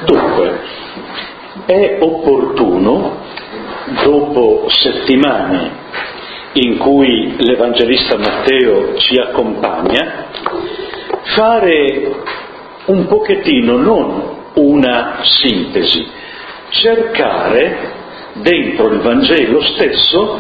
Dunque, è opportuno, dopo settimane in cui l'Evangelista Matteo ci accompagna, fare un pochettino, non una sintesi, cercare dentro il Vangelo stesso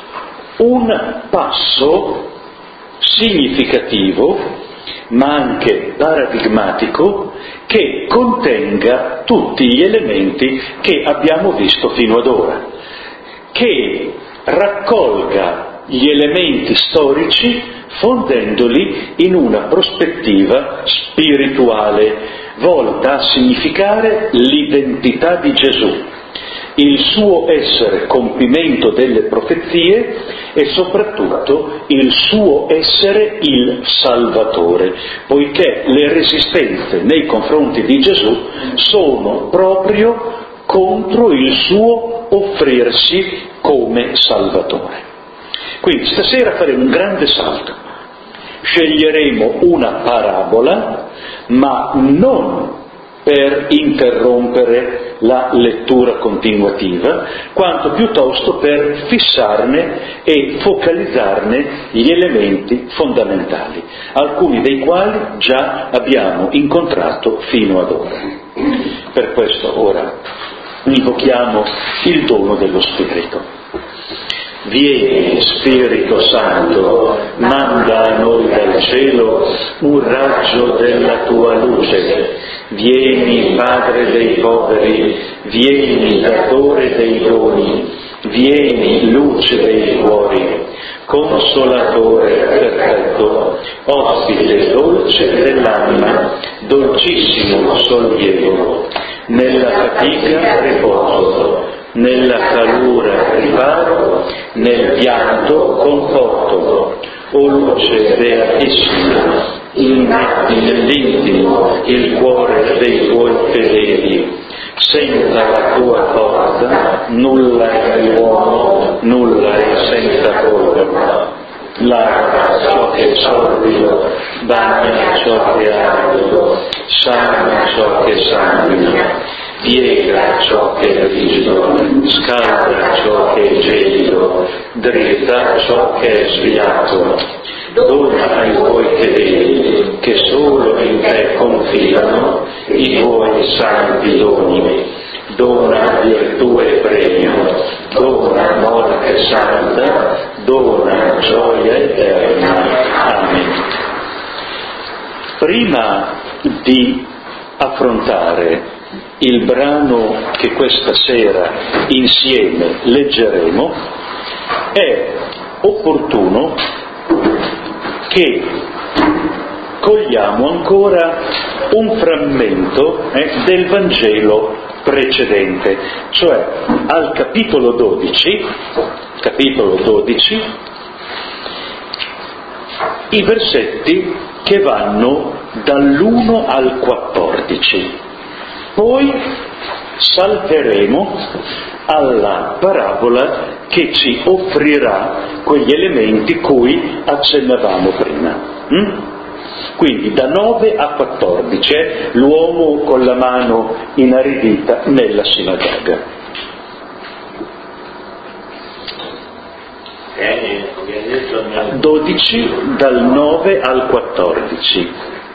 un passo significativo, ma anche paradigmatico, che contenga tutti gli elementi che abbiamo visto fino ad ora, che raccolga gli elementi storici fondendoli in una prospettiva spirituale volta a significare l'identità di Gesù, il suo essere compimento delle profezie e soprattutto il suo essere il Salvatore, poiché le resistenze nei confronti di Gesù sono proprio contro il suo offrirsi come Salvatore. Quindi stasera faremo un grande salto, sceglieremo una parabola, ma non per interrompere la lettura continuativa, quanto piuttosto per fissarne e focalizzarne gli elementi fondamentali, alcuni dei quali già abbiamo incontrato fino ad ora. Per questo ora invochiamo il dono dello Spirito. Vieni, Spirito Santo, manda a noi dal cielo un raggio della tua luce. Vieni, Padre dei poveri, vieni, datore dei doni, vieni, luce dei cuori, consolatore perfetto, ospite dolce dell'anima, dolcissimo sollievo, nella fatica riposo, nella calura riparo, nel pianto conforto. O luce beatissima, immetti nell'intimo il cuore dei tuoi fedeli. Senza la tua forza nulla è l'uomo, nulla è senza colpa. Lava ciò che è sordido, bagna ciò che è arido, sana ciò che sanguina, piega ciò che è rigido, scalda ciò che è gelido, dritta ciò che è sviato. Dona ai tuoi fedeli, che solo in te confidano, i tuoi santi doni. Dona virtù e premio, dona morte santa, dona gioia eterna. Amen. Prima di affrontare il brano che questa sera insieme leggeremo, è opportuno che cogliamo ancora un frammento del Vangelo precedente, cioè al capitolo 12, i versetti che vanno dall'1 al 14. Poi salteremo alla parabola che ci offrirà quegli elementi cui accennavamo prima. Quindi da 9 a 14 è l'uomo con la mano inaridita nella sinagoga. 12 dal 9 al 14.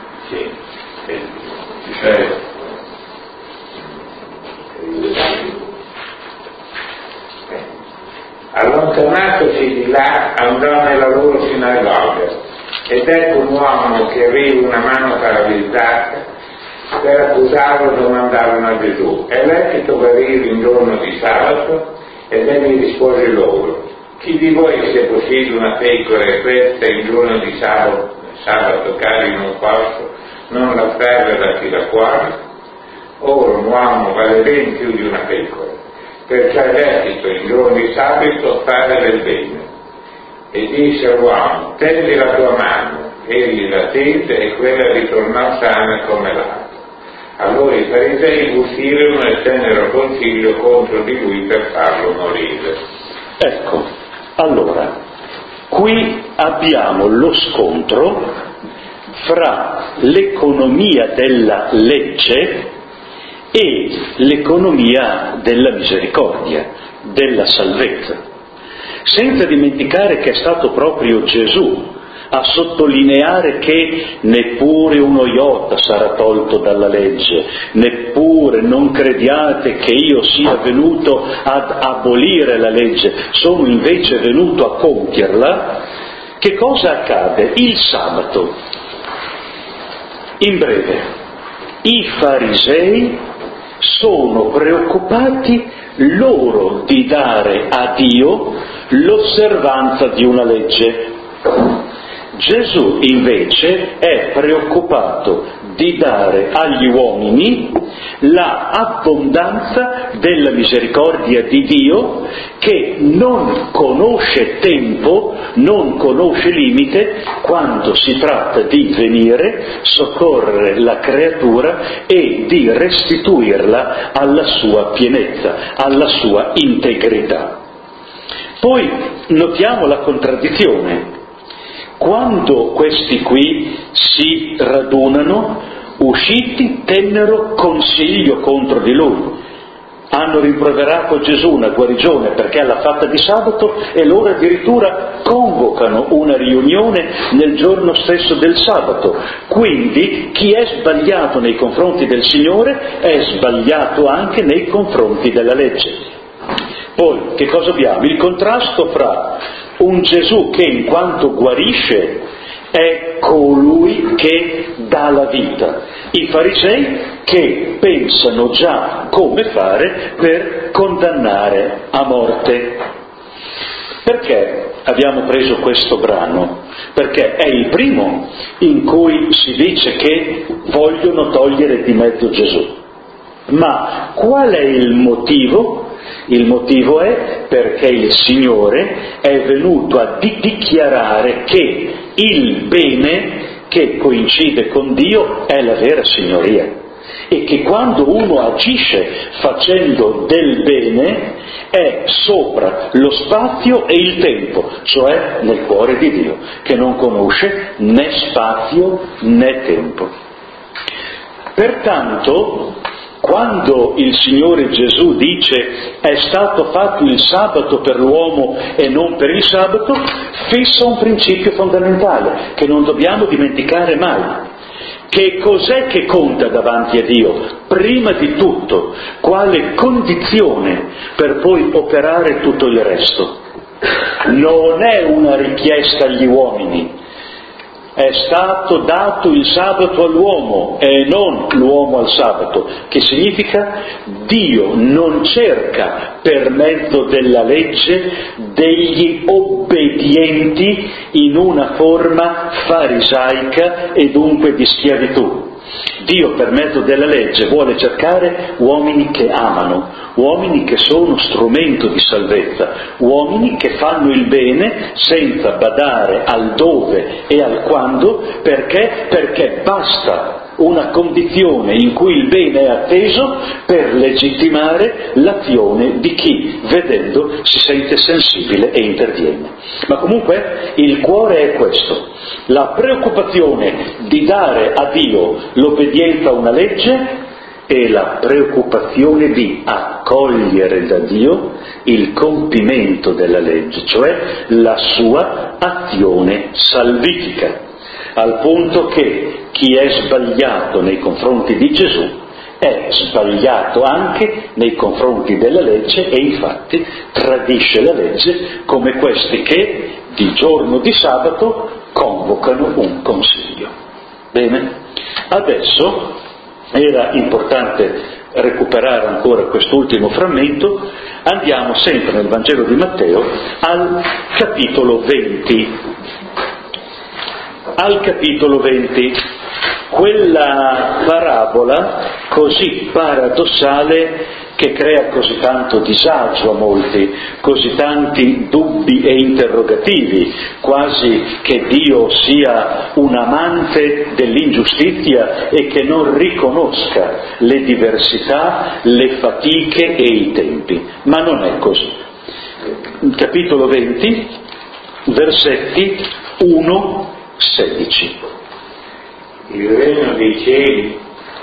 Allontanatosi di là andò nella loro sinagoga ed ecco un uomo che aveva una mano paralizzata. Per accusarlo domandavano a Gesù: è lecito guarire in giorno di sabato? Ed egli rispose loro: chi di voi, se possiede una pecora e questa in giorno di sabato cade in un fosso, non la afferra da chi la fuori? Ora un uomo vale ben più di una pecora, perciò è lecito in giorno di sabato fare del bene. E disse all'uomo: tendi la tua mano. Egli la tese e quella ritornò sana come l'altra. Allora i farisei uscirono e tennero consiglio contro di lui per farlo morire. Ecco, allora, qui abbiamo lo scontro fra l'economia della legge e l'economia della misericordia, della salvezza. Senza dimenticare che è stato proprio Gesù a sottolineare che neppure uno iota sarà tolto dalla legge, neppure non crediate che io sia venuto ad abolire la legge, sono invece venuto a compierla. Che cosa accade? Il sabato. In breve, i farisei sono preoccupati loro di dare a Dio l'osservanza di una legge. Gesù invece è preoccupato di dare agli uomini la abbondanza della misericordia di Dio, che non conosce tempo, non conosce limite, quando si tratta di venire, soccorrere la creatura e di restituirla alla sua pienezza, alla sua integrità. Poi notiamo la contraddizione. Quando questi qui si radunano, usciti tennero consiglio contro di lui. Hanno rimproverato Gesù una guarigione perché l'ha fatta di sabato, e loro addirittura convocano una riunione nel giorno stesso del sabato. Quindi chi è sbagliato nei confronti del Signore è sbagliato anche nei confronti della legge. Poi che cosa abbiamo? Il contrasto fra un Gesù che in quanto guarisce è colui che dà la vita, i farisei che pensano già come fare per condannare a morte. Perché abbiamo preso questo brano? Perché è il primo in cui si dice che vogliono togliere di mezzo Gesù. Ma qual è il motivo? Il motivo è perché il Signore è venuto a dichiarare che il bene che coincide con Dio è la vera signoria, e che quando uno agisce facendo del bene è sopra lo spazio e il tempo, cioè nel cuore di Dio, che non conosce né spazio né tempo. Pertanto, quando il Signore Gesù dice è stato fatto il sabato per l'uomo e non per il sabato, fissa un principio fondamentale che non dobbiamo dimenticare mai. Che cos'è che conta davanti a Dio? Prima di tutto, quale condizione per poi operare tutto il resto? Non è una richiesta agli uomini. È stato dato il sabato all'uomo e non l'uomo al sabato, che significa Dio non cerca per mezzo della legge degli obbedienti in una forma farisaica e dunque di schiavitù. Dio per mezzo della legge vuole cercare uomini che amano, uomini che sono strumento di salvezza, uomini che fanno il bene senza badare al dove e al quando, perché basta una condizione in cui il bene è atteso per legittimare l'azione di chi, vedendo, si sente sensibile e interviene. Ma comunque il cuore è questo: la preoccupazione di dare a Dio l'obbedienza a una legge e la preoccupazione di accogliere da Dio il compimento della legge, cioè la sua azione salvifica, al punto che chi è sbagliato nei confronti di Gesù è sbagliato anche nei confronti della legge, e infatti tradisce la legge come questi che di giorno di sabato convocano un consiglio. Bene, adesso era importante recuperare ancora quest'ultimo frammento. Andiamo sempre nel Vangelo di Matteo al capitolo 20. Al capitolo 20, quella parabola così paradossale che crea così tanto disagio a molti, così tanti dubbi e interrogativi, quasi che Dio sia un amante dell'ingiustizia e che non riconosca le diversità, le fatiche e i tempi. Ma non è così. Capitolo 20, versetti 1-16. Il regno dei cieli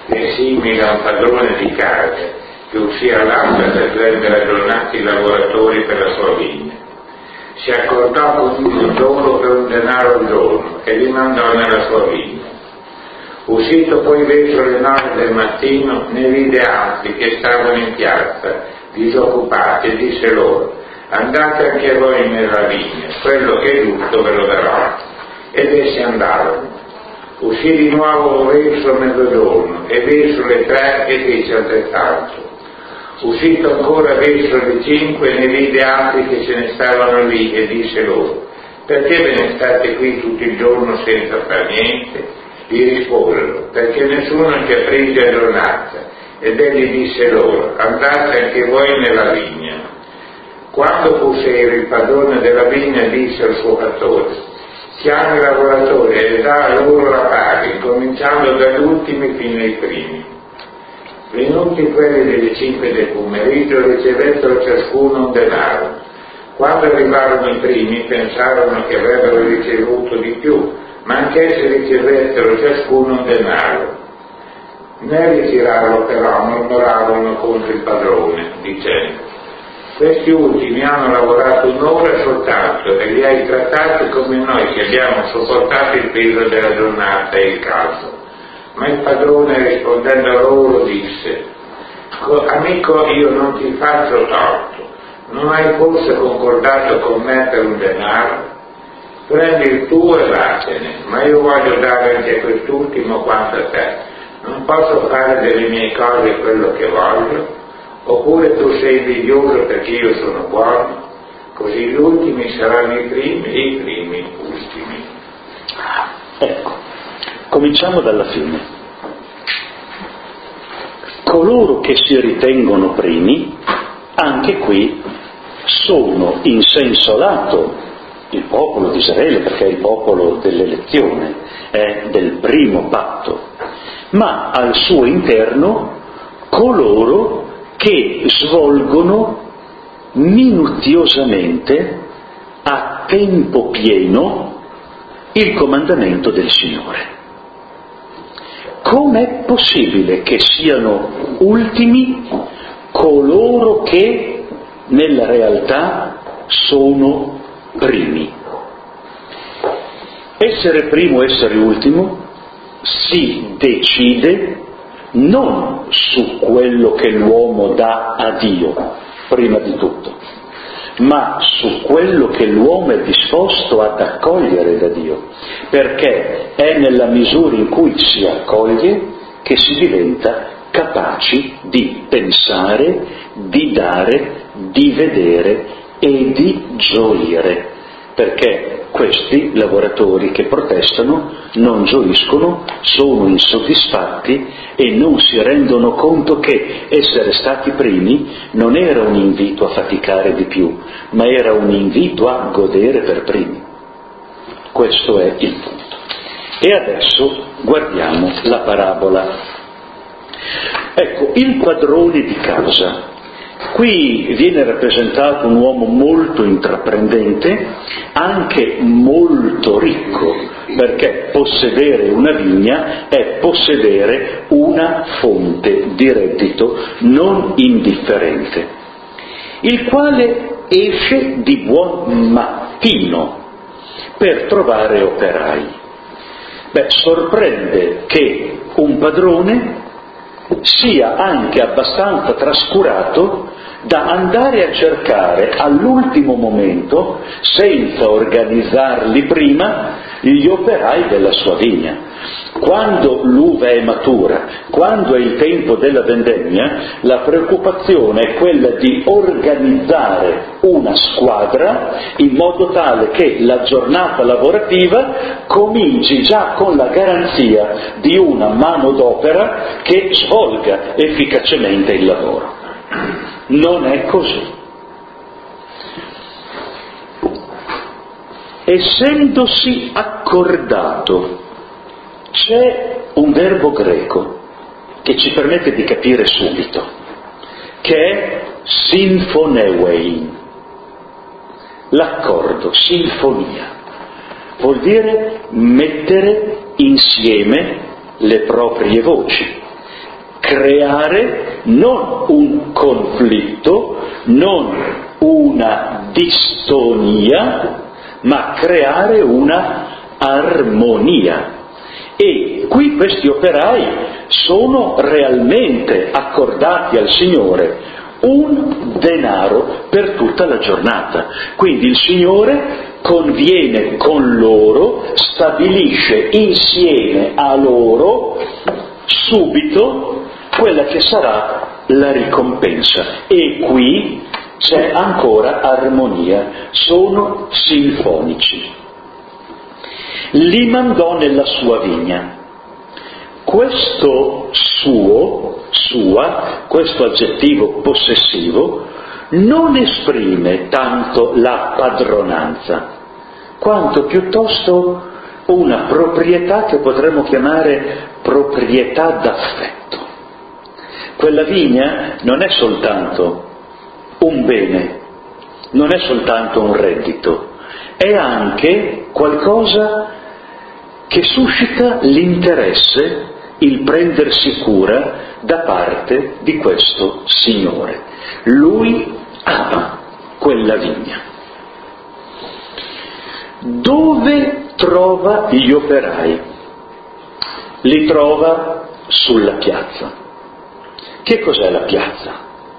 è simile a un padrone di casa che uscì all'alba per prendere aggiornati i lavoratori per la sua vigna. Si accordò con loro per un denaro al giorno e li mandò nella sua vigna. Uscito poi verso le 9 del mattino, ne vide altri che stavano in piazza, disoccupati, e disse loro: andate anche voi nella vigna, quello che è giusto ve lo darò. Ed essi andarono. Uscì di nuovo verso mezzogiorno e verso le 3 e fece altrettanto. Uscito ancora verso le 5 ne vide altri che se ne stavano lì e disse loro: perché ve ne state qui tutto il giorno senza far niente? Gli risposero: perché nessuno ci ha presi a giornata. Ed egli disse loro: andate anche voi nella vigna. Quando fu sera, il padrone della vigna disse al suo fattore: chiama i lavoratori e dà loro la paga, incominciando dagli ultimi fino ai primi. Venuti quelli delle 5 del pomeriggio, ricevettero ciascuno un denaro. Quando arrivarono i primi, pensarono che avrebbero ricevuto di più, ma anch'essi ricevettero ciascuno un denaro. Nel ritirarlo però mormoravano contro il padrone, dicendo: questi ultimi hanno lavorato un'ora soltanto e li hai trattati come noi che abbiamo sopportato il peso della giornata e il caldo. Ma il padrone, rispondendo a loro, disse: amico, io non ti faccio torto, non hai forse concordato con me per un denaro? Prendi il tuo e vattene, ma io voglio dare anche a quest'ultimo quanto a te. Non posso fare delle mie cose quello che voglio? Oppure tu sei invidioso perché io sono buono? Così gli ultimi saranno i primi e i primi ultimi. Ecco, cominciamo dalla fine. Coloro che si ritengono primi, anche qui, sono in senso lato il popolo di Israele, perché è il popolo dell'elezione, è del primo patto, ma al suo interno coloro che svolgono minutiosamente, a tempo pieno, il comandamento del Signore. Com'è possibile che siano ultimi coloro che nella realtà sono primi? Essere primo, essere ultimo si decide non su quello che l'uomo dà a Dio, prima di tutto, ma su quello che l'uomo è disposto ad accogliere da Dio, perché è nella misura in cui si accoglie che si diventa capaci di pensare, di dare, di vedere e di gioire, perché questi lavoratori che protestano non gioiscono, sono insoddisfatti e non si rendono conto che essere stati primi non era un invito a faticare di più, ma era un invito a godere per primi. Questo è il punto. E adesso guardiamo la parabola. Ecco, il padrone di casa. Qui viene rappresentato un uomo molto intraprendente, anche molto ricco, perché possedere una vigna è possedere una fonte di reddito non indifferente, il quale esce di buon mattino per trovare operai. Sorprende che un padrone sia anche abbastanza trascurato da andare a cercare all'ultimo momento, senza organizzarli prima, gli operai della sua vigna. Quando l'uva è matura, quando è il tempo della vendemmia, la preoccupazione è quella di organizzare una squadra in modo tale che la giornata lavorativa cominci già con la garanzia di una manodopera che svolga efficacemente il lavoro. Non è così. Essendosi accordato, c'è un verbo greco che ci permette di capire subito, che è sinfonewein. L'accordo, sinfonia, vuol dire mettere insieme le proprie voci, creare non un conflitto, non una distonia, ma creare una armonia. E qui questi operai sono realmente accordati al Signore un denaro per tutta la giornata. Quindi il Signore conviene con loro, stabilisce insieme a loro subito quella che sarà la ricompensa. E qui c'è ancora armonia, sono sinfonici. Li mandò nella sua vigna. Questo questo aggettivo possessivo non esprime tanto la padronanza, quanto piuttosto una proprietà che potremmo chiamare proprietà d'affetto. Quella vigna non è soltanto un bene, non è soltanto un reddito, è anche qualcosa che suscita l'interesse, il prendersi cura da parte di questo Signore. Lui ama quella vigna. Dove trova gli operai? Li trova sulla piazza. Che cos'è la piazza?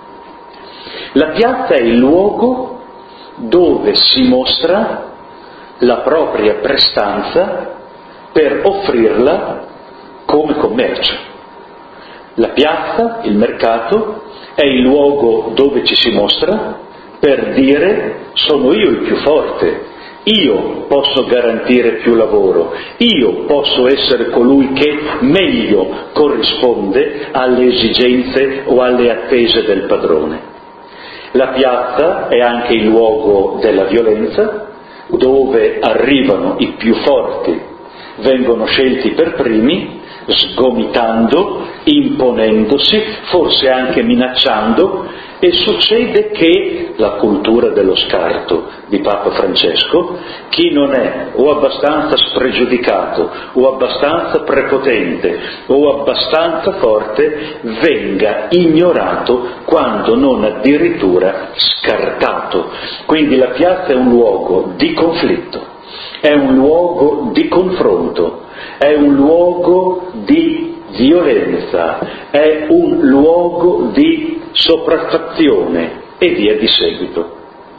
La piazza è il luogo dove si mostra la propria prestanza per offrirla come commercio. La piazza, il mercato, è il luogo dove ci si mostra per dire: sono io il più forte, io posso garantire più lavoro, io posso essere colui che meglio corrisponde alle esigenze o alle attese del padrone. La piazza è anche il luogo della violenza, dove arrivano i più forti, vengono scelti per primi, sgomitando, imponendosi, forse anche minacciando, e succede che la cultura dello scarto di Papa Francesco, chi non è o abbastanza spregiudicato o abbastanza prepotente o abbastanza forte, venga ignorato, quando non addirittura scartato. Quindi la piazza è un luogo di conflitto, è un luogo di confronto, è un luogo di violenza, è un luogo di sopraffazione e via di seguito.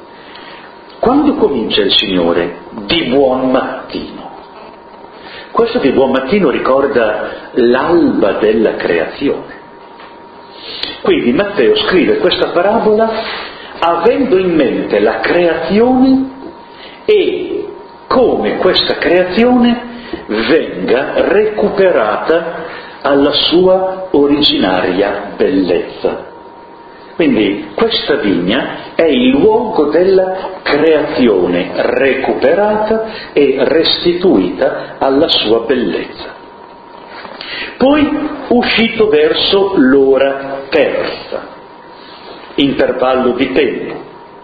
Quando comincia il Signore? Di buon mattino. Questo di buon mattino ricorda l'alba della creazione. Quindi Matteo scrive questa parabola avendo in mente la creazione e come questa creazione venga recuperata alla sua originaria bellezza. Quindi questa vigna è il luogo della creazione recuperata e restituita alla sua bellezza. Poi uscito verso l'ora terza, intervallo di tempo,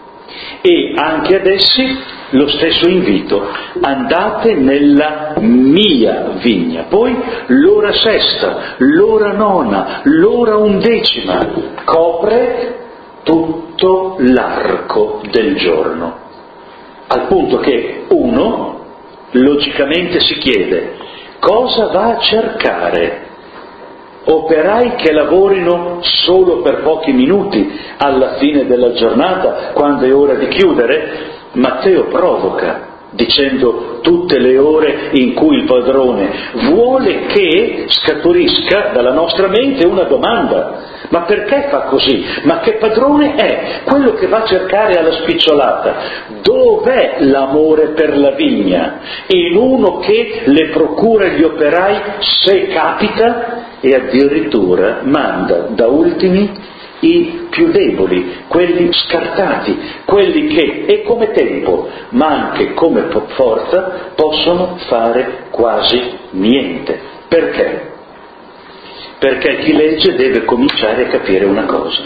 e anche ad essi lo stesso invito: andate nella mia vigna. Poi l'ora sesta, l'ora nona, l'ora undecima, copre tutto l'arco del giorno, al punto che uno logicamente si chiede: cosa va a cercare? Operai che lavorino solo per pochi minuti alla fine della giornata, quando è ora di chiudere? Matteo provoca dicendo tutte le ore in cui il padrone vuole che scaturisca dalla nostra mente una domanda: ma perché fa così? Ma che padrone è? Quello che va a cercare alla spicciolata. Dov'è l'amore per la vigna? In uno che le procura gli operai se capita, e addirittura manda da ultimi i più deboli, quelli scartati, quelli che, e come tempo, ma anche come forza, possono fare quasi niente. Perché? Perché chi legge deve cominciare a capire una cosa: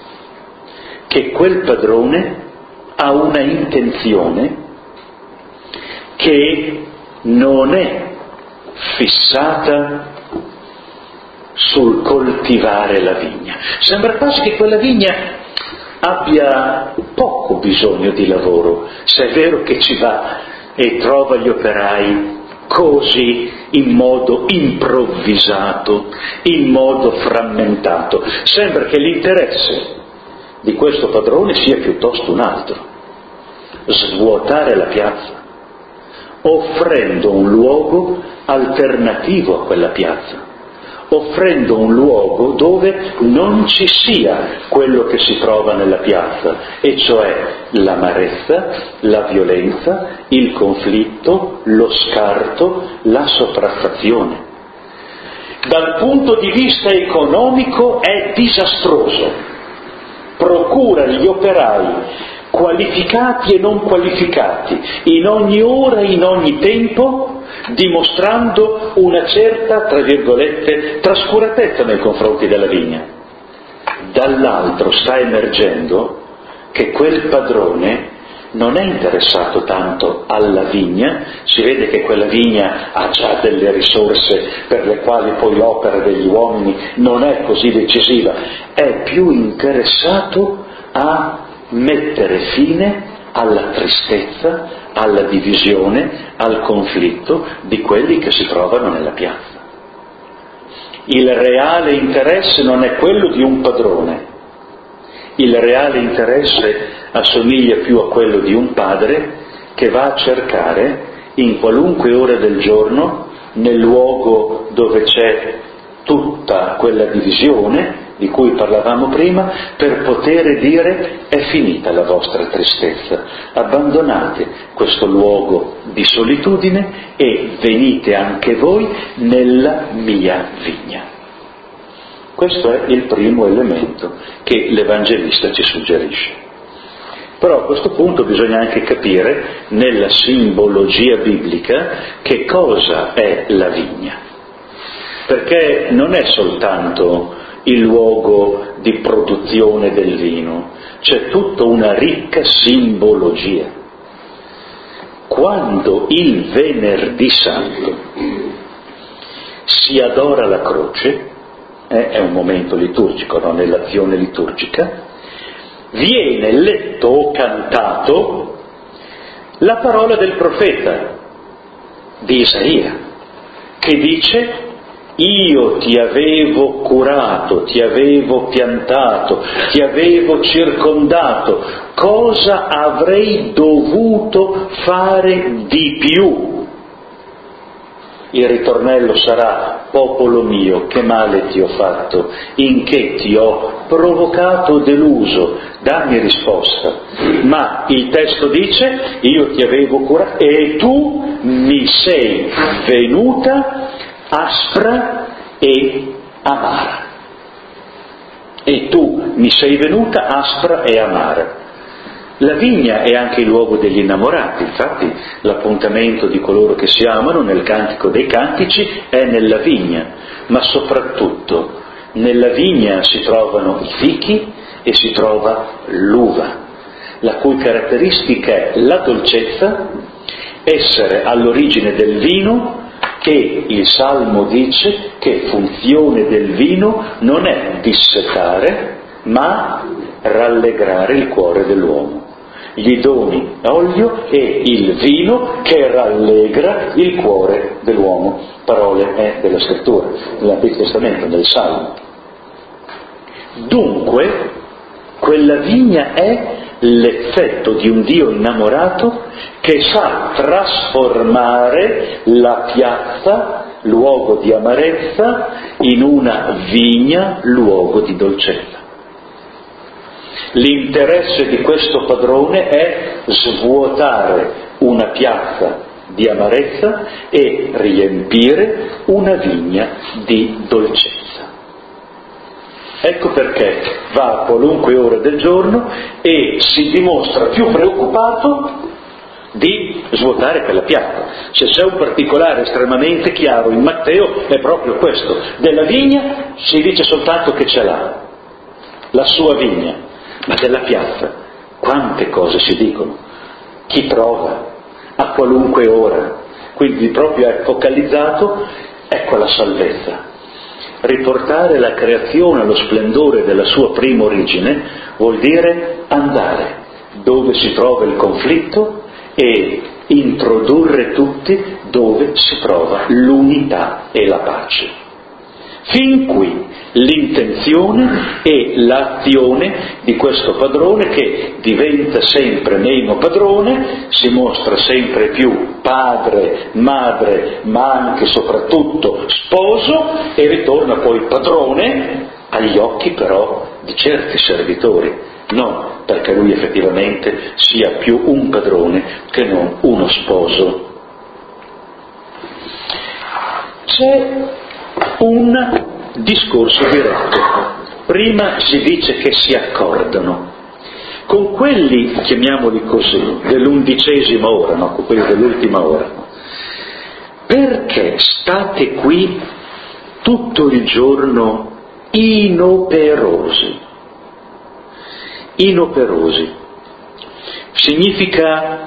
che quel padrone ha una intenzione che non è fissata sul coltivare la vigna. Sembra quasi che quella vigna abbia poco bisogno di lavoro, se è vero che ci va e trova gli operai così in modo improvvisato, in modo frammentato. Sembra che l'interesse di questo padrone sia piuttosto un altro: svuotare la piazza, offrendo un luogo alternativo a quella piazza, offrendo un luogo dove non ci sia quello che si trova nella piazza, e cioè l'amarezza, la violenza, il conflitto, lo scarto, la sopraffazione. Dal punto di vista economico è disastroso. Procura gli operai qualificati e non qualificati in ogni ora e in ogni tempo, dimostrando una certa, tra virgolette, trascuratezza nei confronti della vigna. Dall'altro sta emergendo che quel padrone non è interessato tanto alla vigna, si vede che quella vigna ha già delle risorse per le quali poi l'opera degli uomini non è così decisiva, è più interessato a mettere fine alla tristezza, alla divisione, al conflitto di quelli che si trovano nella piazza. Il reale interesse non è quello di un padrone, il reale interesse assomiglia più a quello di un padre che va a cercare in qualunque ora del giorno, nel luogo dove c'è tutta quella divisione di cui parlavamo prima, per poter dire: è finita la vostra tristezza, abbandonate questo luogo di solitudine e venite anche voi nella mia vigna. Questo è il primo elemento che l'Evangelista ci suggerisce. Però a questo punto bisogna anche capire, nella simbologia biblica, che cosa è la vigna. Perché non è soltanto il luogo di produzione del vino, c'è tutta una ricca simbologia. Quando il Venerdì Santo si adora la croce, è un momento liturgico, no? Nell'azione liturgica, viene letto o cantato la parola del profeta di Isaia, che dice: io ti avevo curato, ti avevo piantato, ti avevo circondato, cosa avrei dovuto fare di più? Il ritornello sarà: popolo mio, che male ti ho fatto, in che ti ho provocato, deluso, dammi risposta. Ma il testo dice: io ti avevo curato e tu mi sei venuta aspra e amara. E tu mi sei venuta aspra e amara. La vigna è anche il luogo degli innamorati, infatti l'appuntamento di coloro che si amano nel Cantico dei Cantici è nella vigna, ma soprattutto nella vigna si trovano i fichi e si trova l'uva, la cui caratteristica è la dolcezza, essere all'origine del vino, e il Salmo dice che funzione del vino non è dissetare, ma rallegrare il cuore dell'uomo. Gli doni olio e il vino che rallegra il cuore dell'uomo. Parole della Scrittura, nell'Antico Testamento, nel Salmo. Dunque, quella vigna è l'effetto di un Dio innamorato che sa trasformare la piazza, luogo di amarezza, in una vigna, luogo di dolcezza. L'interesse di questo padrone è svuotare una piazza di amarezza e riempire una vigna di dolcezza. Ecco perché va a qualunque ora del giorno e si dimostra più preoccupato di svuotare quella piazza. Se c'è un particolare estremamente chiaro in Matteo è proprio questo: della vigna si dice soltanto che ce l'ha, la sua vigna, ma della piazza quante cose si dicono, chi trova, a qualunque ora. Quindi proprio è focalizzato, ecco la salvezza. Riportare la creazione allo splendore della sua prima origine vuol dire andare dove si trova il conflitto e introdurre tutti dove si trova l'unità e la pace. Fin qui l'intenzione e l'azione di questo padrone, che diventa sempre meno padrone, si mostra sempre più padre, madre, ma anche soprattutto sposo, e ritorna poi padrone agli occhi però di certi servitori, non perché lui effettivamente sia più un padrone che non uno sposo. C'è un discorso diretto. Prima si dice che si accordano con quelli, chiamiamoli così, dell'11ª ora, no? Con quelli dell'ultima ora. Perché state qui tutto il giorno inoperosi? Inoperosi significa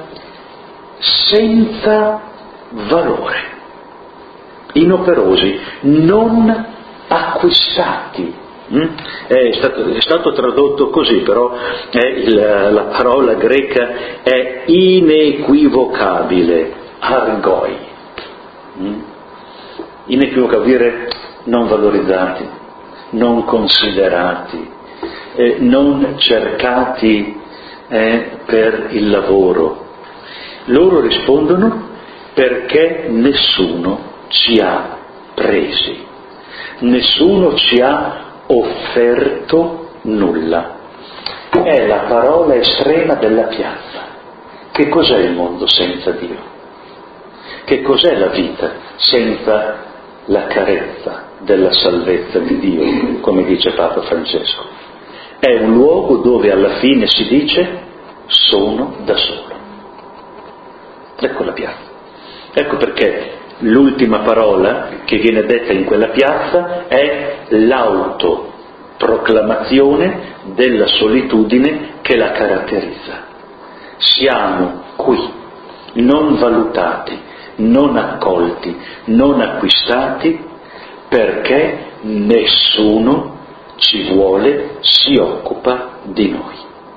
senza valore. Inoperosi, non acquistati. È stato tradotto così, però la parola greca è inequivocabile, argoi. Inequivocabile, dire non valorizzati, non considerati, non cercati per il lavoro. Loro rispondono: perché nessuno ci ha presi, nessuno ci ha offerto nulla. È la parola estrema della piazza. Che cos'è il mondo senza Dio? Che cos'è la vita senza la carezza della salvezza di Dio, come dice Papa Francesco? È un luogo dove alla fine si dice: sono da solo. Ecco la piazza. Ecco perché l'ultima parola che viene detta in quella piazza è l'autoproclamazione della solitudine che la caratterizza. Siamo qui, non valutati, non accolti, non acquistati, perché nessuno ci vuole, si occupa di noi.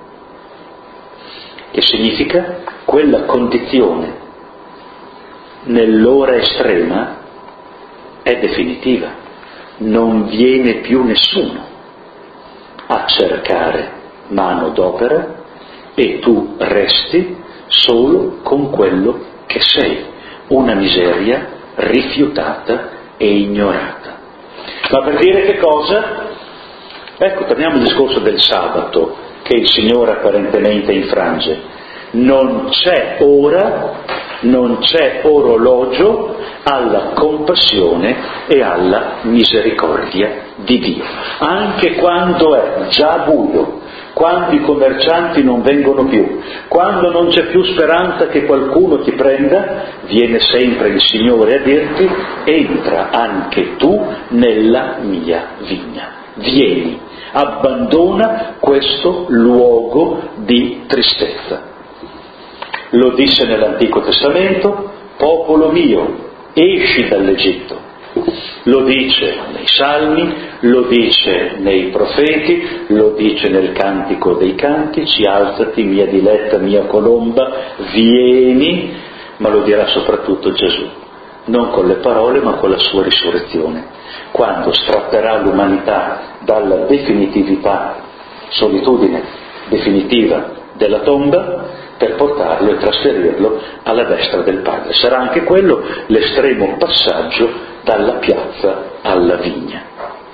Che significa quella condizione nell'ora estrema è definitiva, non viene più nessuno a cercare mano d'opera e tu resti solo con quello che sei, una miseria rifiutata e ignorata. Ma per dire che cosa? Ecco, torniamo al discorso del sabato che il Signore apparentemente infrange. Non c'è ora, non c'è orologio alla compassione e alla misericordia di Dio. Anche quando è già buio, quando i commercianti non vengono più, quando non c'è più speranza che qualcuno ti prenda, viene sempre il Signore a dirti: entra anche tu nella mia vigna, vieni, abbandona questo luogo di tristezza. Lo disse nell'Antico Testamento: popolo mio, esci dall'Egitto. Lo dice nei Salmi, lo dice nei Profeti, lo dice nel Cantico dei Cantici: alzati mia diletta, mia colomba, vieni, ma lo dirà soprattutto Gesù, non con le parole ma con la sua risurrezione, quando strapperà l'umanità dalla definitività, solitudine definitiva della tomba, per portarlo e trasferirlo alla destra del Padre. Sarà anche quello l'estremo passaggio dalla piazza alla vigna.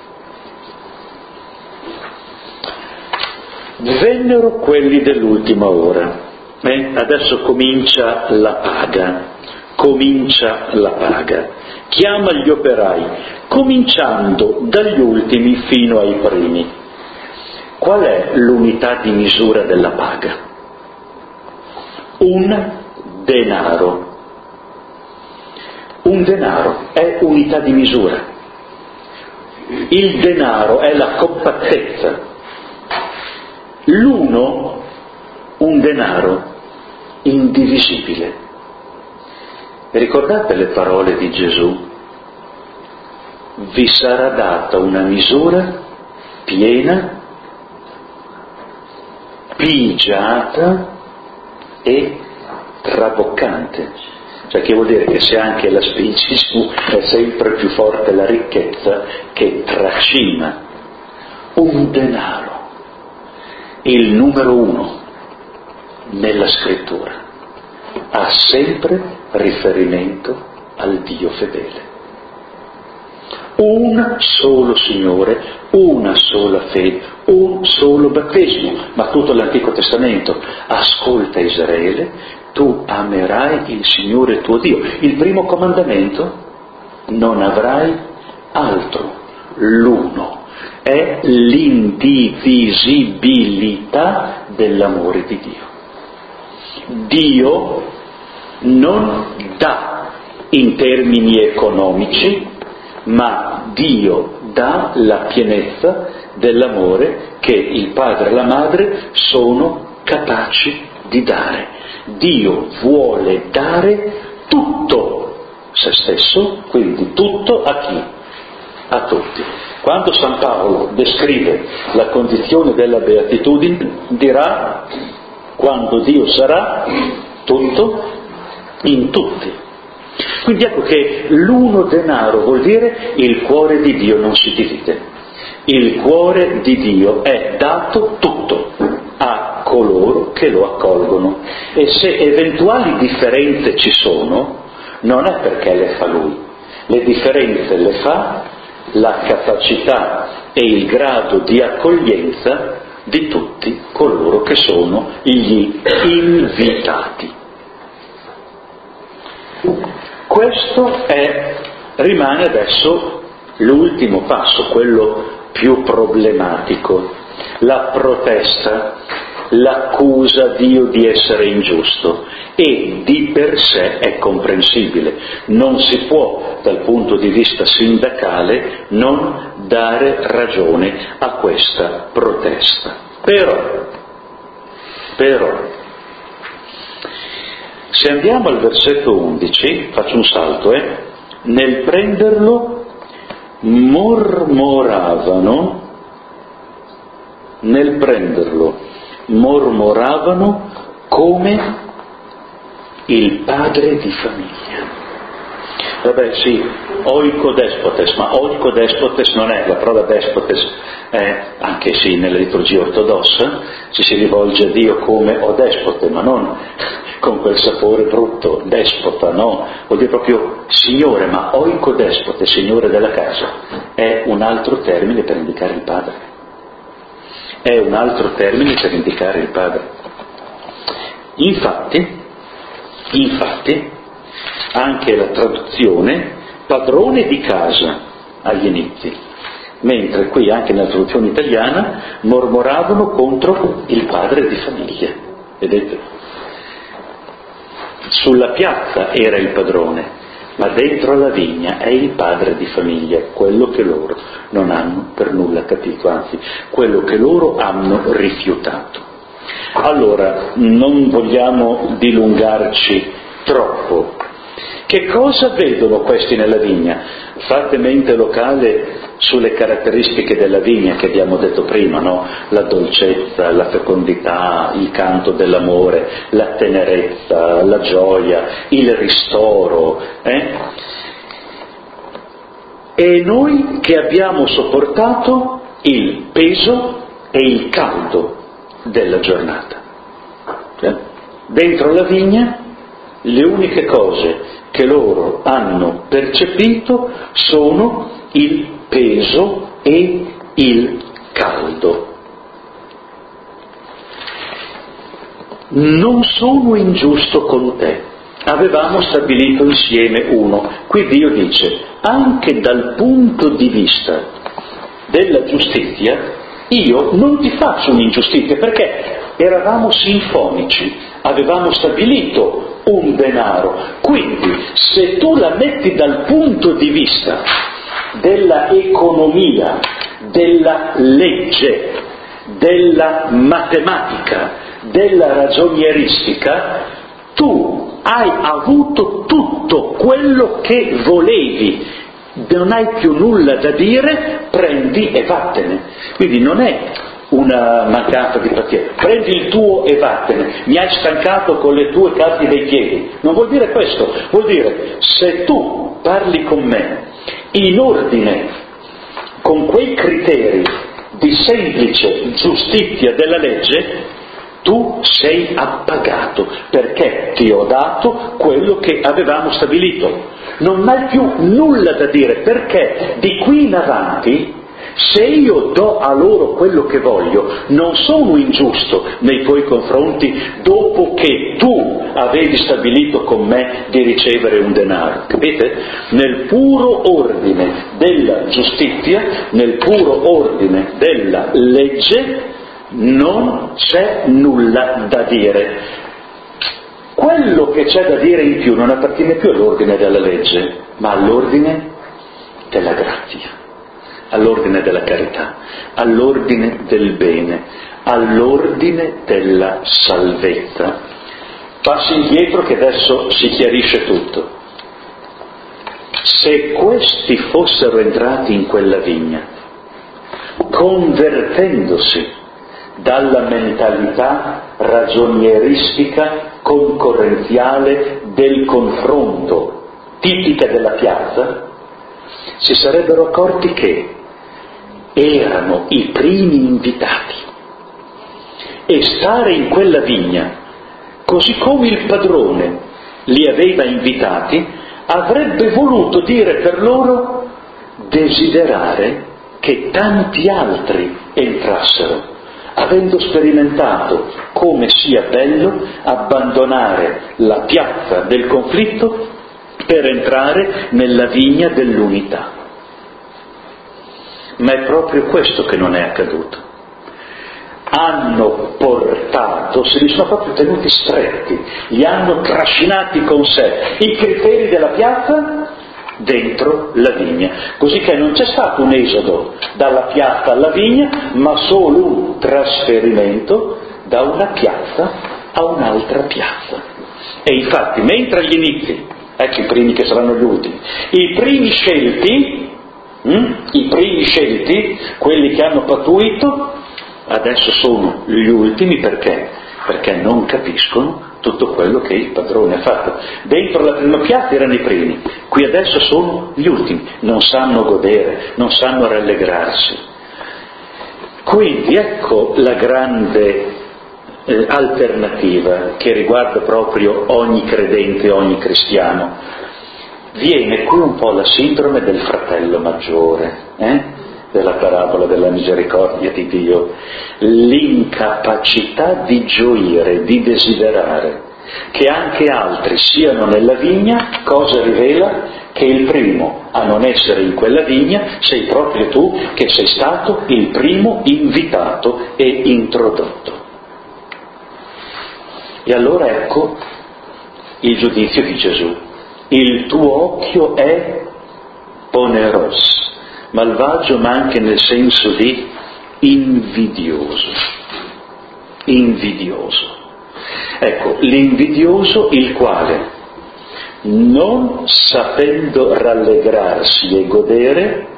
Vennero quelli dell'ultima ora. Adesso comincia la paga. Chiama gli operai, cominciando dagli ultimi fino ai primi. Qual è l'unità di misura della paga? Un denaro. Un denaro è unità di misura. Il denaro è la compattezza. L'uno, un denaro indivisibile. Ricordate le parole di Gesù? vi sarà data una misura piena, pigiata e traboccante. Cioè, che vuol dire che se anche la spingi su è sempre più forte la ricchezza che trascina. Un denaro, il numero uno nella scrittura, ha sempre riferimento al Dio fedele. Un solo Signore, una sola fede, un solo battesimo. Ma tutto l'Antico Testamento: ascolta Israele, tu amerai il Signore tuo Dio. Il primo comandamento: non avrai altro, l'uno. È l'indivisibilità dell'amore di Dio. Dio non dà in termini economici, ma Dio dà la pienezza dell'amore che il padre e la madre sono capaci di dare. Dio vuole dare tutto se stesso, quindi tutto a chi? A tutti. Quando San Paolo descrive la condizione della beatitudine, dirà: quando Dio sarà tutto in tutti. Quindi ecco che l'uno denaro vuol dire il cuore di Dio non si divide. Il cuore di Dio è dato tutto a coloro che lo accolgono, e se eventuali differenze ci sono, non è perché le fa Lui. Le differenze le fa la capacità e il grado di accoglienza di tutti coloro che sono gli invitati. Questo rimane adesso l'ultimo passo, quello più problematico, la protesta, l'accusa a Dio di essere ingiusto, e di per sé è comprensibile. Non si può, dal punto di vista sindacale, non dare ragione a questa protesta. Però, se andiamo al versetto 11, faccio un salto, nel prenderlo mormoravano come il padre di famiglia. Vabbè, sì, oikodespotes, ma oikodespotes non è, la parola despotes è, anche sì, nella liturgia ortodossa ci si rivolge a Dio come o despote, ma non con quel sapore brutto, despota, no? Vuol dire proprio signore, ma oikodespote, signore della casa, è un altro termine per indicare il padre. È un altro termine per indicare il padre. Infatti, anche la traduzione padrone di casa agli inizi, mentre qui anche nella traduzione italiana mormoravano contro il padre di famiglia. Vedete? Sulla piazza era il padrone, ma dentro la vigna è il padre di famiglia, quello che loro non hanno per nulla capito, anzi, quello che loro hanno rifiutato. Allora, non vogliamo dilungarci troppo. Che cosa vedono questi nella vigna? Fate mente locale sulle caratteristiche della vigna che abbiamo detto prima, no? La dolcezza, la fecondità, il canto dell'amore, la tenerezza, la gioia, il ristoro. E noi che abbiamo sopportato il peso e il caldo della giornata. Dentro la vigna le uniche cose che loro hanno percepito sono il peso e il caldo. Non sono ingiusto con te, avevamo stabilito insieme uno. Qui Dio dice: anche dal punto di vista della giustizia io non ti faccio un'ingiustizia, perché eravamo sinfonici, avevamo stabilito un denaro. Quindi se tu la metti dal punto di vista della economia, della legge, della matematica, della ragionieristica, tu hai avuto tutto quello che volevi non hai più nulla da dire, prendi e vattene. Quindi non è una mancanza di pazienza, prendi il tuo e vattene, mi hai stancato con le tue calci dei piedi. Non vuol dire questo, vuol dire se tu parli con me in ordine con quei criteri di semplice giustizia della legge, tu sei appagato, perché ti ho dato quello che avevamo stabilito. Non hai più nulla da dire, perché di qui in avanti, se io do a loro quello che voglio, non sono ingiusto nei tuoi confronti dopo che tu avevi stabilito con me di ricevere un denaro. Capite? Nel puro ordine della giustizia, nel puro ordine della legge, non c'è nulla da dire. Quello che c'è da dire in più non appartiene più all'ordine della legge, ma all'ordine della grazia, all'ordine della carità, all'ordine del bene, all'ordine della salvezza. Passi indietro che adesso si chiarisce tutto. Se questi fossero entrati in quella vigna, convertendosi dalla mentalità ragionieristica concorrenziale del confronto tipica della piazza, si sarebbero accorti che erano i primi invitati e stare in quella vigna, così come il padrone li aveva invitati, avrebbe voluto dire per loro desiderare che tanti altri entrassero, avendo sperimentato come sia bello abbandonare la piazza del conflitto per entrare nella vigna dell'unità. Ma è proprio questo che non è accaduto. Hanno portato, se li sono proprio tenuti stretti, li hanno trascinati con sé i criteri della piazza dentro la vigna, così che non c'è stato un esodo dalla piazza alla vigna, ma solo un trasferimento da una piazza a un'altra piazza. E infatti, mentre agli inizi, ecco i primi che saranno gli ultimi, i primi scelti, quelli che hanno pattuito, adesso sono gli ultimi. Perché? Perché non capiscono tutto quello che il padrone ha fatto. Dentro la prima piazza erano i primi, qui adesso sono gli ultimi, non sanno godere, non sanno rallegrarsi. Quindi ecco la grande alternativa che riguarda proprio ogni credente, ogni cristiano. Viene qui un po' la sindrome del fratello maggiore, della parabola della misericordia di Dio, l'incapacità di gioire, di desiderare che anche altri siano nella vigna. Cosa rivela? Che il primo a non essere in quella vigna sei proprio tu, che sei stato il primo invitato e introdotto. E allora ecco il giudizio di Gesù: il tuo occhio è oneros, malvagio, ma anche nel senso di invidioso. Ecco, l'invidioso, il quale, non sapendo rallegrarsi e godere,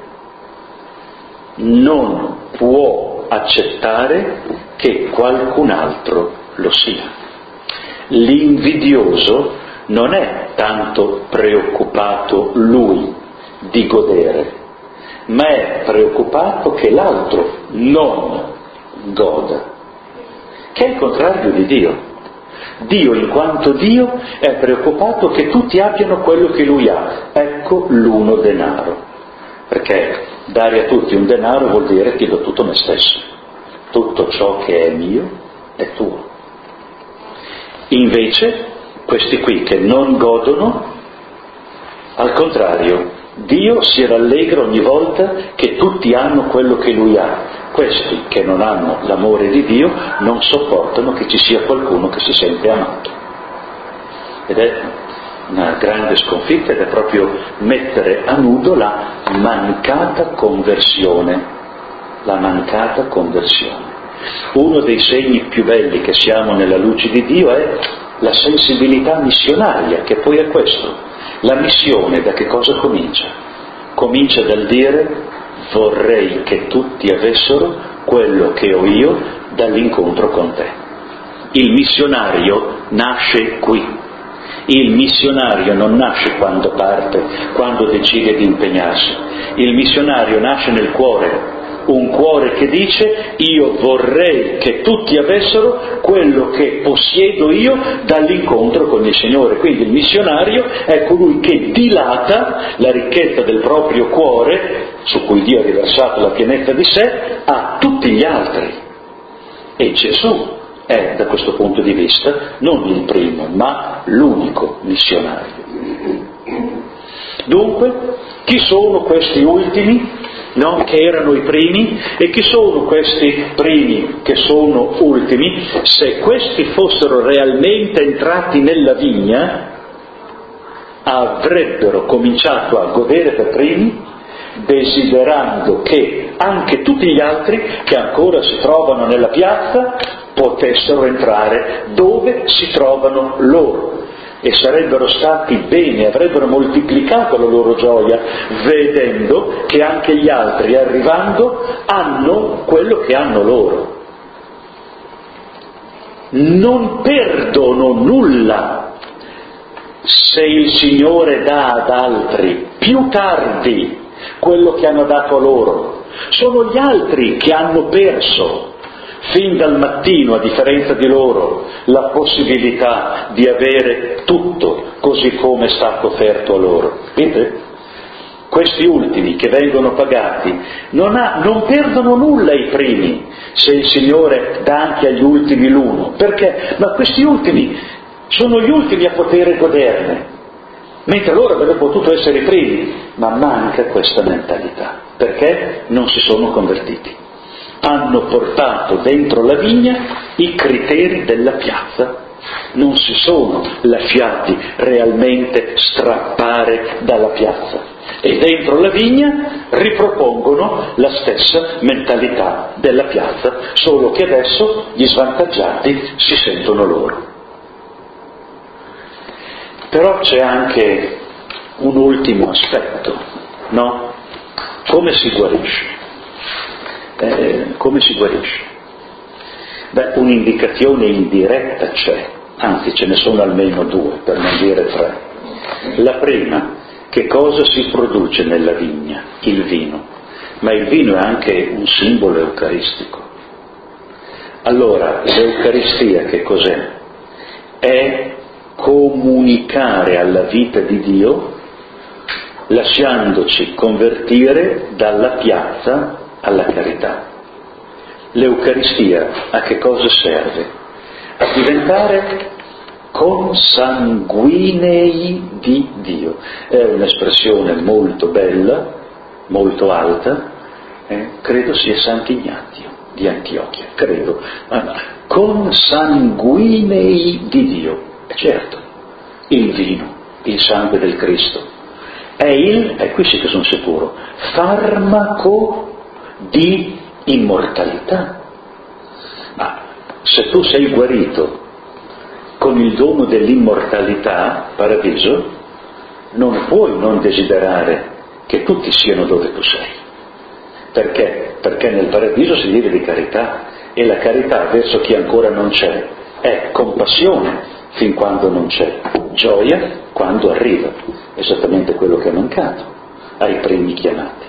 non può accettare che qualcun altro lo sia. L'invidioso non è tanto preoccupato lui di godere, ma è preoccupato che l'altro non goda, che è il contrario di Dio. Dio, in quanto Dio, è preoccupato che tutti abbiano quello che lui ha. Ecco l'uno denaro, perché dare a tutti un denaro vuol dire ti do tutto me stesso, tutto ciò che è mio è tuo. Invece questi qui che non godono, al contrario, Dio si rallegra ogni volta che tutti hanno quello che lui ha. Questi che non hanno l'amore di Dio non sopportano che ci sia qualcuno che si sente amato. Ed è una grande sconfitta, ed è proprio mettere a nudo la mancata conversione. Uno dei segni più belli che siamo nella luce di Dio è la sensibilità missionaria, che poi è questo. La missione da che cosa comincia? comincia dal dire: vorrei che tutti avessero quello che ho io dall'incontro con te. Il missionario nasce qui. Il missionario non nasce quando parte, quando decide di impegnarsi. Il missionario nasce nel cuore, un cuore che dice: io vorrei che tutti avessero quello che possiedo io dall'incontro con il Signore. Quindi il missionario è colui che dilata la ricchezza del proprio cuore, su cui Dio ha riversato la pienezza di sé, a tutti gli altri. E Gesù è, da questo punto di vista, non il primo, ma l'unico missionario. Dunque, chi sono questi ultimi, no, che erano i primi, e chi sono questi primi che sono ultimi? Se questi fossero realmente entrati nella vigna, avrebbero cominciato a godere per primi, desiderando che anche tutti gli altri che ancora si trovano nella piazza potessero entrare dove si trovano loro, e sarebbero stati bene, avrebbero moltiplicato la loro gioia vedendo che anche gli altri, arrivando, hanno quello che hanno loro. Non perdono nulla se il Signore dà ad altri più tardi quello che hanno dato a loro. Sono gli altri che hanno perso fin dal mattino, a differenza di loro, la possibilità di avere tutto così come è stato offerto a loro. Vedete? Questi ultimi che vengono pagati non perdono nulla i primi se il Signore dà anche agli ultimi l'uno. Perché? Ma questi ultimi sono gli ultimi a poter goderne, mentre loro avrebbero potuto essere i primi, ma manca questa mentalità, perché non si sono convertiti. Hanno portato dentro la vigna i criteri della piazza, non si sono lasciati realmente strappare dalla piazza, e dentro la vigna ripropongono la stessa mentalità della piazza, solo che adesso gli svantaggiati si sentono loro. Però c'è anche un ultimo aspetto, no? Come si guarisce? Come si guarisce? Beh, un'indicazione indiretta c'è, anzi ce ne sono almeno due, per non dire tre. La prima, che cosa si produce nella vigna? Il vino. Ma il vino è anche un simbolo eucaristico. Allora, l'Eucaristia che cos'è? È comunicare alla vita di Dio, lasciandoci convertire dalla piazza alla carità. L'Eucaristia a che cosa serve? A diventare consanguinei di Dio. È un'espressione molto bella, molto alta, credo sia Sant'Ignazio di Antiochia, credo, consanguinei di Dio. Certo, il vino, il sangue del Cristo, è qui sì che sono sicuro, farmaco di immortalità. Ma se tu sei guarito con il dono dell'immortalità, paradiso, non puoi non desiderare che tutti siano dove tu sei. Perché? Perché nel paradiso si vive di carità, e la carità verso chi ancora non c'è è compassione fin quando non c'è, gioia quando arriva, esattamente quello che è mancato ai primi chiamati.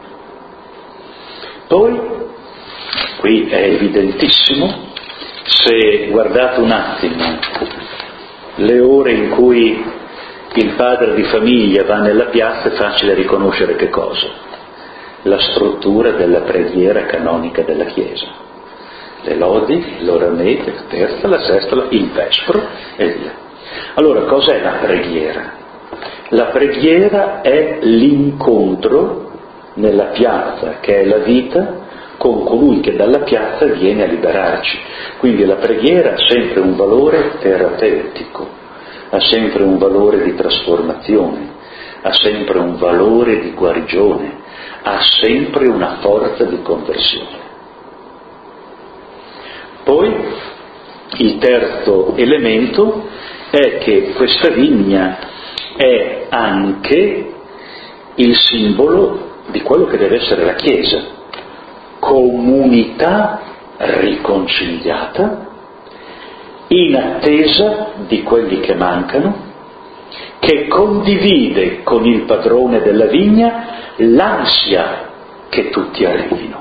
Poi, qui è evidentissimo, se guardate un attimo le ore in cui il padre di famiglia va nella piazza, è facile riconoscere che cosa? La struttura della preghiera canonica della Chiesa. Le lodi, l'oramete, la terza, la sesta, il vespro e via. Allora, cos'è la preghiera? La preghiera è l'incontro nella piazza, che è la vita, con colui che dalla piazza viene a liberarci. Quindi la preghiera ha sempre un valore terapeutico, ha sempre un valore di trasformazione, ha sempre un valore di guarigione, ha sempre una forza di conversione. Poi il terzo elemento è che questa vigna è anche il simbolo di quello che deve essere la Chiesa, comunità riconciliata, in attesa di quelli che mancano, che condivide con il padrone della vigna l'ansia che tutti arrivino.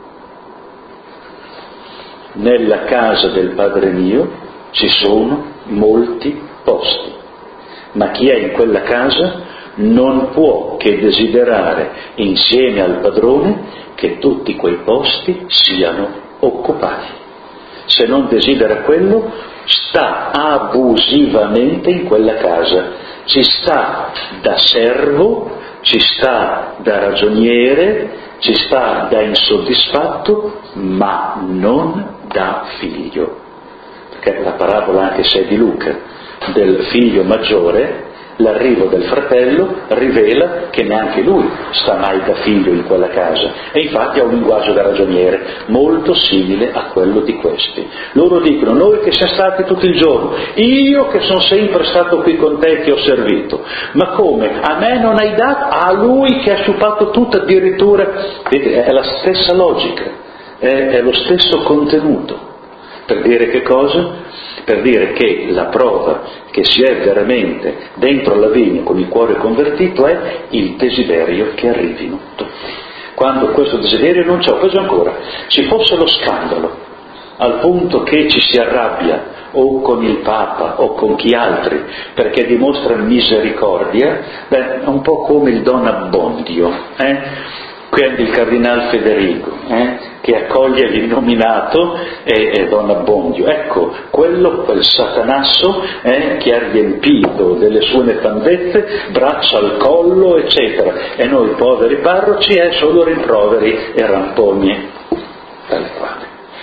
Nella casa del Padre mio ci sono molti posti, ma chi è in quella casa non può che desiderare insieme al padrone che tutti quei posti siano occupati. Se non desidera quello, sta abusivamente in quella casa, ci sta da servo, ci sta da ragioniere, ci sta da insoddisfatto, ma non da figlio. Perché la parabola, anche se è di Luca, del figlio maggiore, l'arrivo del fratello rivela che neanche lui sta mai da figlio in quella casa, e infatti ha un linguaggio da ragioniere molto simile a quello di questi. Loro dicono: noi che siamo stati tutto il giorno, io che sono sempre stato qui con te e ti ho servito, ma come? A me non hai dato? A lui che ha sciupato tutto addirittura? Vedete, è la stessa logica, è lo stesso contenuto. Per dire che cosa? Per dire che la prova che si è veramente dentro la vigna con il cuore convertito è il desiderio che arrivino tutti. Quando questo desiderio non c'è, o peggio ancora, ci fosse lo scandalo, al punto che ci si arrabbia o con il Papa o con chi altri perché dimostra misericordia, è un po' come il Don Abbondio, quindi il Cardinal Federico, che accoglie l'innominato e Don Abbondio. Ecco, quel satanasso che ha riempito delle sue nefandezze, braccia al collo, eccetera. E noi poveri parroci solo rimproveri e rampogne. Tal quale.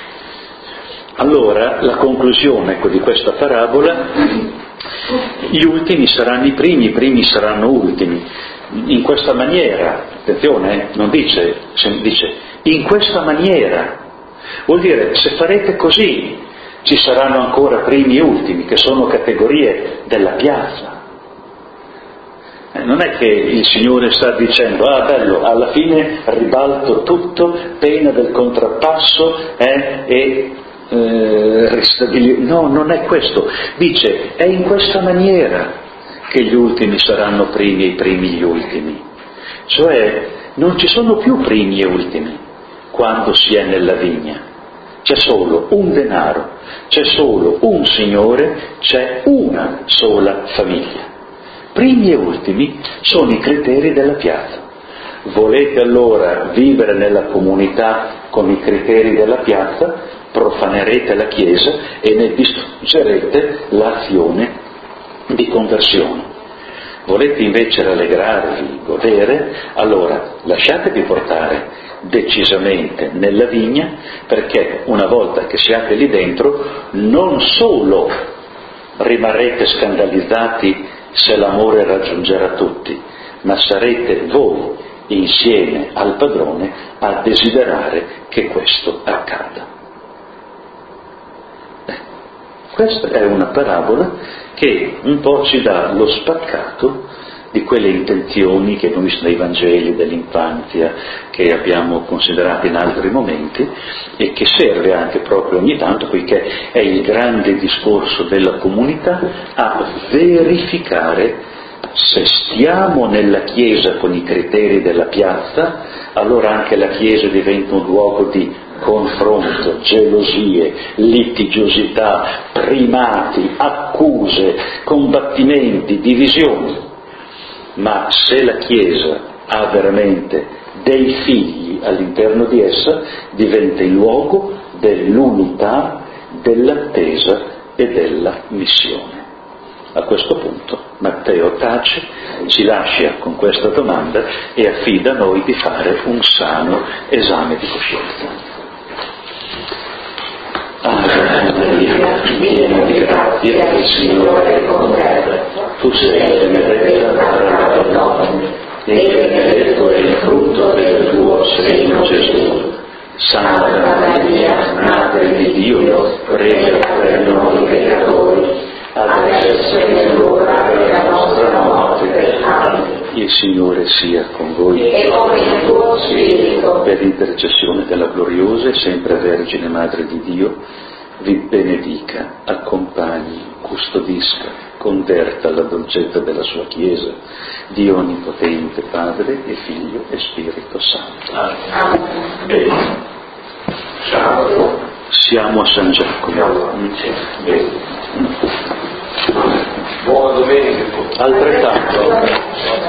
Allora, la conclusione di questa parabola: gli ultimi saranno i primi saranno ultimi. In questa maniera, attenzione, non dice in questa maniera, vuol dire se farete così ci saranno ancora primi e ultimi, che sono categorie della piazza. Non è che il Signore sta dicendo: ah bello, alla fine ribalto tutto, pena del contrappasso no, non è questo. Dice: è in questa maniera che gli ultimi saranno primi e i primi gli ultimi. Cioè non ci sono più primi e ultimi quando si è nella vigna. C'è solo un denaro, c'è solo un Signore, c'è una sola famiglia. Primi e ultimi sono i criteri della piazza. Volete allora vivere nella comunità con i criteri della piazza? Profanerete la Chiesa e ne distruggerete l'azione di conversione. Volete invece rallegrarvi, godere? Allora lasciatevi portare decisamente nella vigna, perché una volta che siate lì dentro non solo rimarrete scandalizzati se l'amore raggiungerà tutti, ma sarete voi insieme al padrone a desiderare che questo accada. Questa è una parabola che un po' ci dà lo spaccato di quelle intenzioni che noi nei Vangeli dell'infanzia, che abbiamo considerato in altri momenti, e che serve anche proprio ogni tanto, poiché è il grande discorso della comunità, a verificare se stiamo nella Chiesa con i criteri della piazza. Allora anche la Chiesa diventa un luogo di confronto, gelosie, litigiosità, primati, accuse, combattimenti, divisioni. Ma se la Chiesa ha veramente dei figli all'interno di essa, diventa il luogo dell'unità, dell'attesa e della missione. A questo punto Matteo tace, ci lascia con questa domanda e affida a noi di fare un sano esame di coscienza. Ave Maria, piena di grazia, il Signore è con te. Tu sei benedetta tra le donne, e benedetto è il frutto del tuo seno, Gesù. Santa Maria, Madre di Dio, prega per noi peccatori, adesso è l'ora della nostra morte. Amen. Signore sia con voi e con il tuo spirito. Per intercessione della gloriosa e sempre Vergine Madre di Dio, vi benedica, accompagni, custodisca, converta alla dolcezza della sua Chiesa, Dio Onnipotente, Padre e Figlio e Spirito Santo. Amen. Siamo a San Giacomo. Buona domenica. Altrettanto.